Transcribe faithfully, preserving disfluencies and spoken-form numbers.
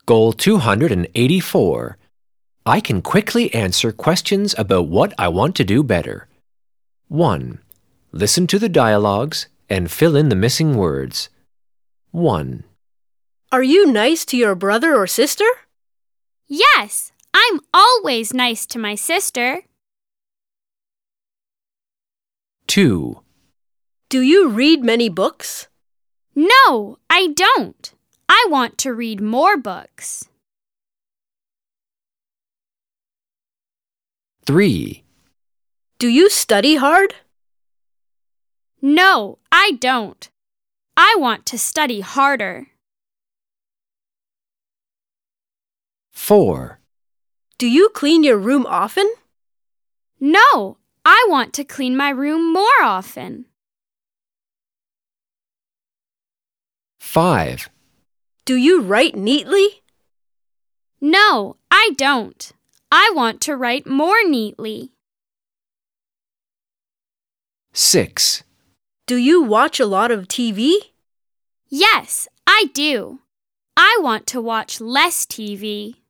Goal two hundred eighty-four. I can quickly answer questions about what I want to do better. one. Listen to the dialogues and fill in the missing words. one. Are you nice to your brother or sister? Yes, I'm always nice to my sister. two. Do you read many books? No, I don't. I want to read more books. three. Do you study hard? No, I don't. I want to study harder. four. Do you clean your room often? No, I want to clean my room more often. five. Do you write neatly? No, I don't. I want to write more neatly. six. Do you watch a lot of T V? Yes, I do. I want to watch less T V.